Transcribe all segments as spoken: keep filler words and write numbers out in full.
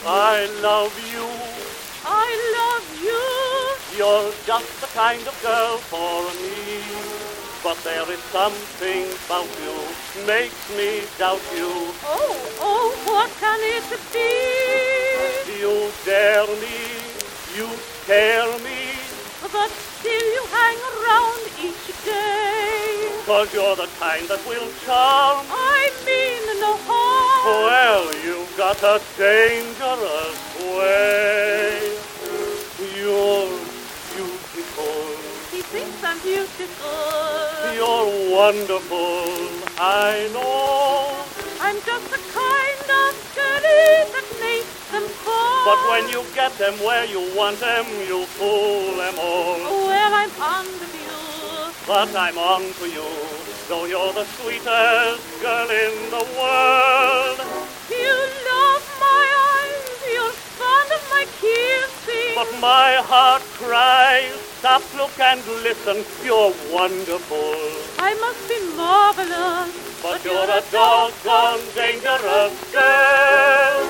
I love you. I love you. You're just the kind of girl for me. But there is something about you makes me doubt you. Oh, oh, what can it be? You dare me, you scare me, But still you hang around each day. 'cause you're the kind that will charm. I mean no harm. Well, you've got a dangerous way. You're beautiful. He thinks I'm beautiful. You're wonderful, I know. I'm just the kind of girlie that makes them fall. But when you get them where you want them, you fool them all. Well, I'm fond of you. But I'm on to you, though you're the sweetest girl in the world. You love my eyes. You're fond of my kissing. But my heart cries, stop, look and listen, you're wonderful. I must be marvelous. But you're a doggone dangerous girl.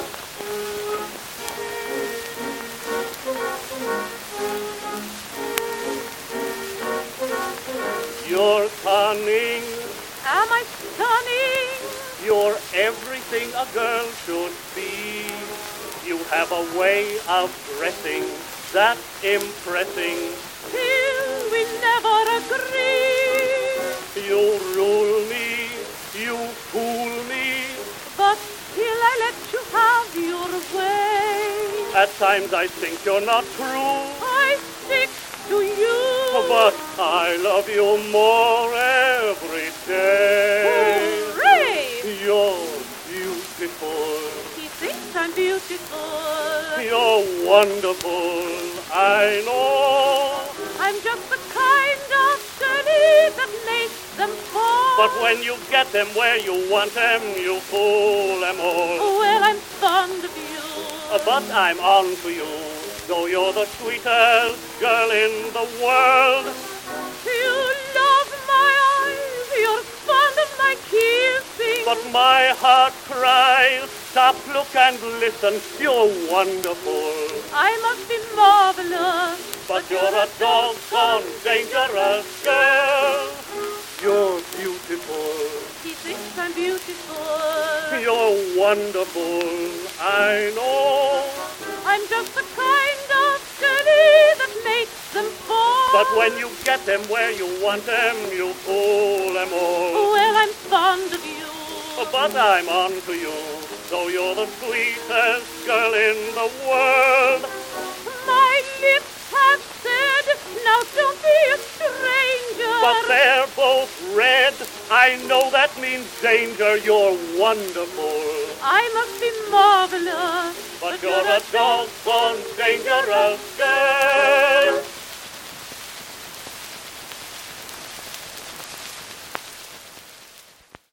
You're cunning, Am I stunning? you're everything a girl should be. You have a way of dressing that's impressing. Still we never agree. You rule me, you fool me. But still I let you have your way. At times I think you're not true, I stick to you. but I love you more every day. Hooray! You're beautiful, He thinks I'm beautiful. you're wonderful, I know. I'm just the kind of girlie that makes them fall. But when you get them where you want them, you fool them all. Well, I'm fond of you. But I'm on to you, though you're the sweetest girl in the world. You love my eyes. You're fond of my kissing. But my heart cries, stop, look and listen, you're wonderful. I must be marvelous. But you're a doggone dangerous girl. You're beautiful, He thinks I'm beautiful. you're wonderful, I know. I'm just the kind of girlie that makes them fall. But when you get them where you want them, you fool them all. Well, I'm fond of you. But I'm on to you, though you're the sweetest girl in the world. My lips have said, now don't be a stranger. But they're both red, I know that means danger, you're wonderful. I must be marvelous. But you're a doggone dangerous girl.